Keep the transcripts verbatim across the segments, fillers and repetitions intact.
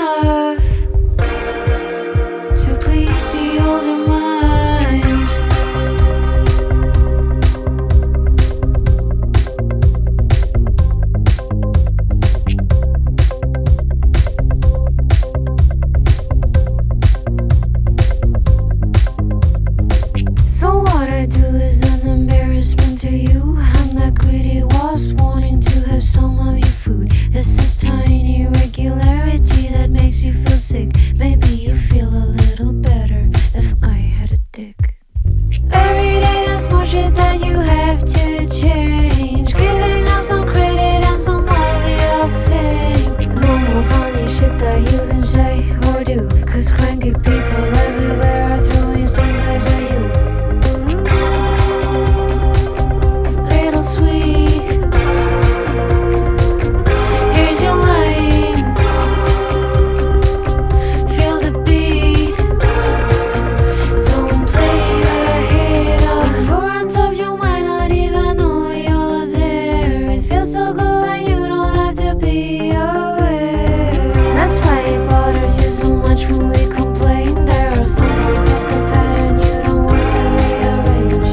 enough to please the older minds. So what I do is an embarrassment to you. I'm that greedy wasp wanting to have some of your food. It's this tiny irregularity that makes you feel sick. Maybe you feel a little better if I had a dick. Every day that's more shit that you have to change. Giving up some credit and some of your fame. No more funny shit that you can say or do, 'cause cranky people everywhere are throwing stingers at you. Little sweet, here's your line. Feel the beat. Don't play your head off. You're on top, you might not even know you're there. It feels so good when you don't have to be aware. That's why it bothers you so much when we complain. There are some parts of the pattern you don't want to rearrange.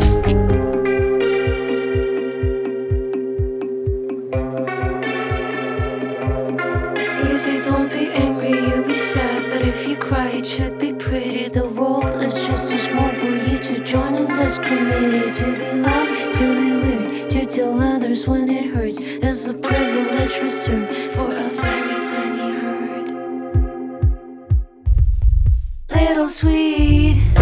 Easy, don't be angry, you be sad. But if you cry, it should be pretty. The world is just too small for you to join in this committee. To be loud, to be weird, to tell others when it hurts is a privilege reserved for a very tiny herd. Little sweet,